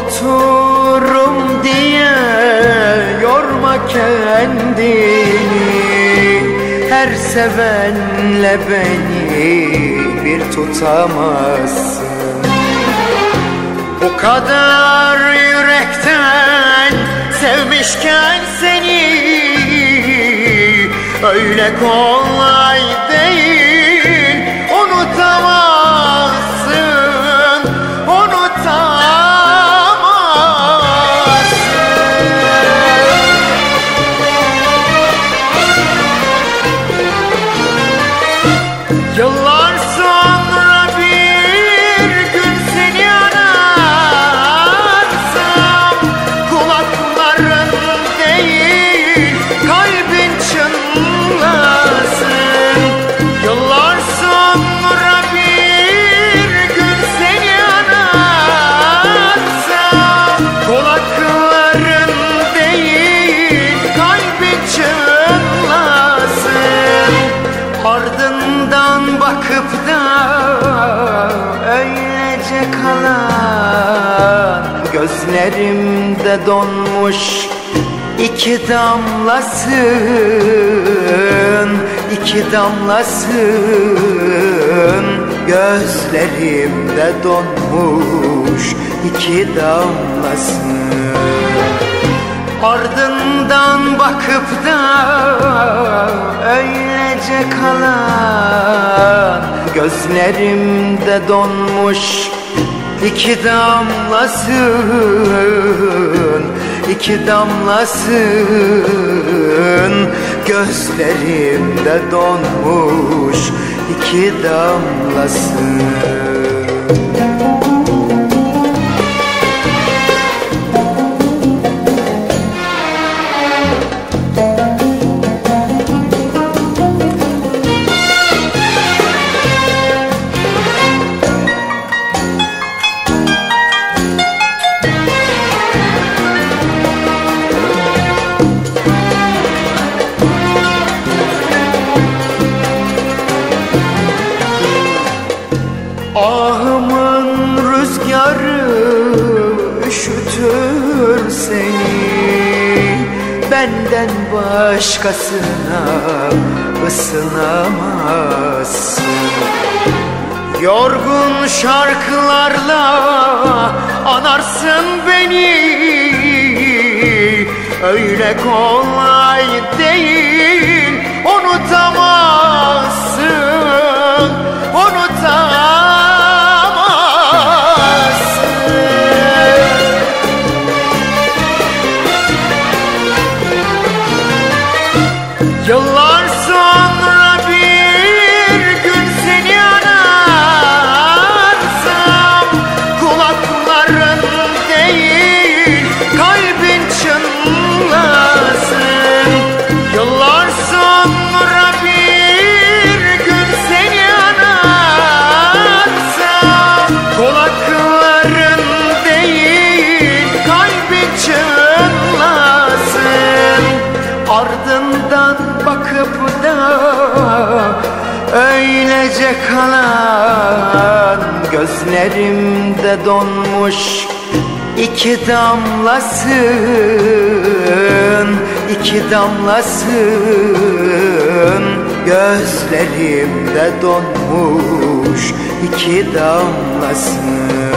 Unuturum diye yorma kendini, her sevenle beni bir tutamazsın. Bu kadar yürekten sevmişken seni, öyle kolay değil unutamazsın, unutamazsın. Yıllar sonra bir gün seni ararsam, kulakların değil kalbin çınlasın. Yıllar sonra bir gün seni ararsam, kulakların değil kalbin çınlasın. Ardından bakıp da öylece kalan gözlerimde donmuş iki damlasın, iki damlasın. Gözlerimde donmuş iki damlasın. Ardından bakıp da öylece kalan gözlerimde donmuş iki damlasın, iki damlasın. Gözlerimde donmuş iki damlasın. Ahımın rüzgarı üşütür seni, benden başkasına ısınamazsın. Yorgun şarkılarla anarsın beni, öyle kolay değil unutamazsın, unutamazsın. Yıllar sonra bir gün seni ararsam, kulakların değil kalbin çınlasın. Yıllar sonra bir gün seni ararsam, kulakların değil kalbin çınlasın. Ardından bakıp da öylece kalan gözlerimde donmuş iki damlasın, iki damlasın. Gözlerimde donmuş iki damlasın.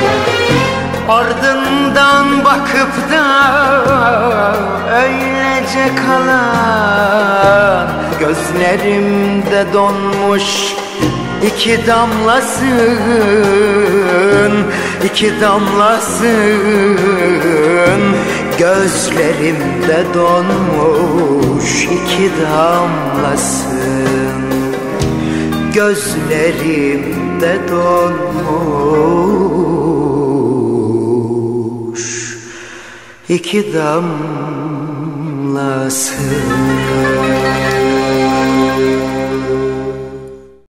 Ardından bakıp da öylece kalan gözlerimde donmuş iki damlasın, iki damlasın. Gözlerimde donmuş iki damlasın. Gözlerimde donmuş iki damlasın.